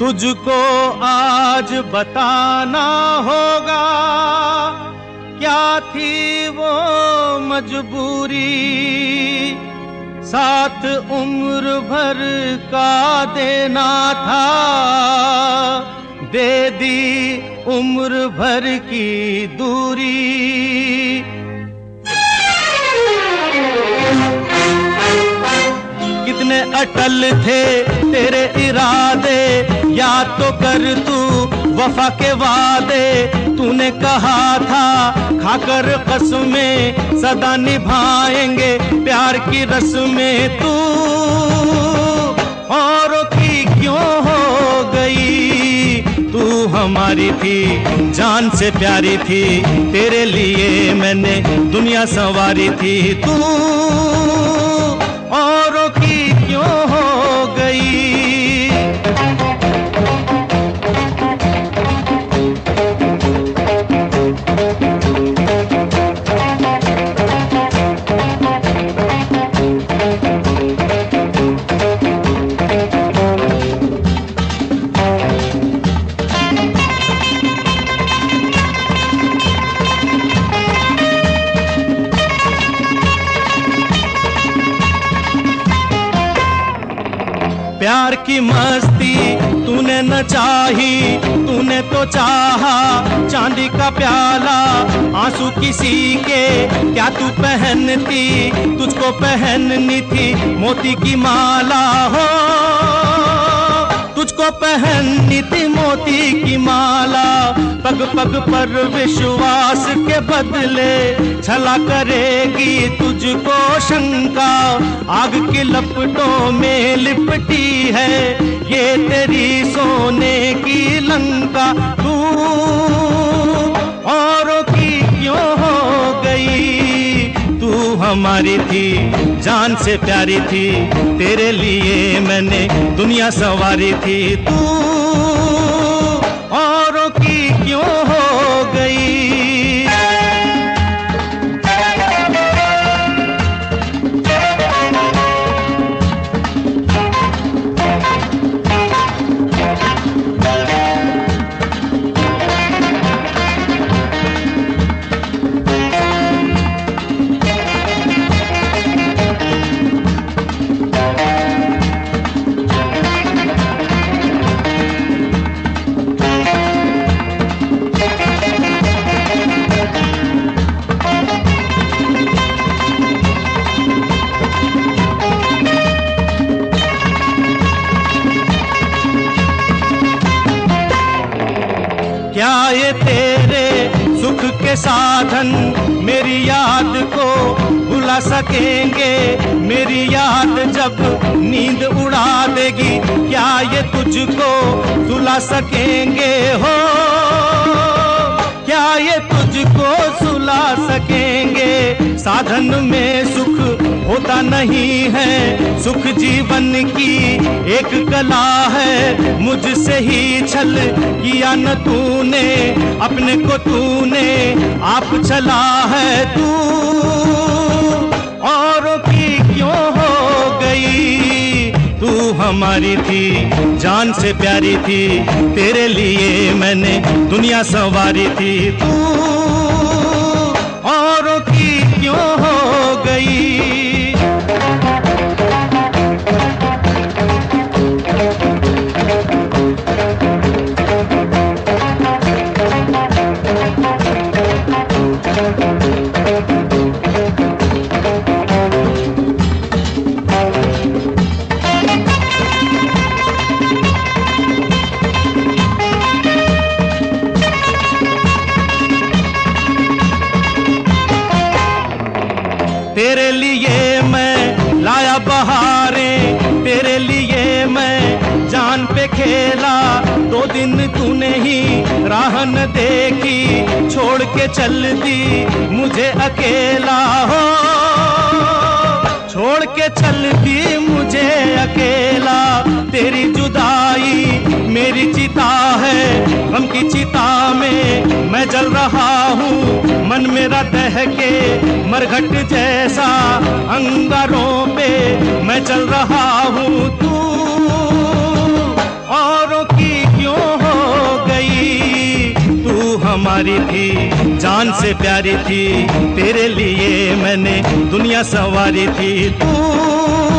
तुझको आज बताना होगा क्या थी वो मजबूरी, साथ उम्र भर का देना था, दे दी उम्र भर की दूरी। कितने अटल थे तेरे इरादे, याद तो कर तू वफा के वादे। तूने कहा था खाकर कसमें सदा निभाएंगे प्यार की रस्में। तू औरों की क्यों हो गई, तू हमारी थी जान से प्यारी थी, तेरे लिए मैंने दुनिया संवारी थी। तू औरों की क्यों हो गई। प्यार की मस्ती तूने न चाही, तूने तो चाहा चांदी का प्याला। आंसू किसी के क्या तू पहनती, तुझको पहननी थी मोती की माला। हो तुझको पहननी थी मोती की माला। पग पग पर विश्वास के बदले छला करेगी तुझको शंका। आग की लपटों में लिपटी है ये तेरी सोने की लंका। तू औरों की क्यों हो गई, तू हमारी थी जान से प्यारी थी, तेरे लिए मैंने दुनिया संवारी थी। तू औरों की क्यों हो गई। क्या ये तेरे सुख के साधन मेरी याद को भुला सकेंगे। मेरी याद जब नींद उड़ा देगी, क्या ये तुझको सुला सकेंगे। हो क्या ये तुझको सुला सकेंगे। साधन में सुख होता नहीं है, सुख जीवन की एक कला है। मुझसे ही छल किया न तूने, अपने को तूने आप छला है। तू औरों की क्यों हो गई, तू हमारी थी जान से प्यारी थी, तेरे लिए मैंने दुनिया संवारी थी। तू औरों की क्यों हो गई। तेरे लिए मैं लाया बहारें, तेरे लिए मैं जान पे खेला। 2 दिन तूने ही राह न देखी, छोड़ के चल दी मुझे अकेला। हो छोड़ के चल दी मुझे अकेला। तेरी जुदाई मेरी चिता है, गम की चिता में मैं जल रहा हूँ। मन मेरा दहके मरघट जैसा, अंगारों पे मैं चल रहा हूँ। तू औरों की हमारी थी, जान से प्यारी थी, तेरे लिए मैंने दुनिया संवारी थी। तू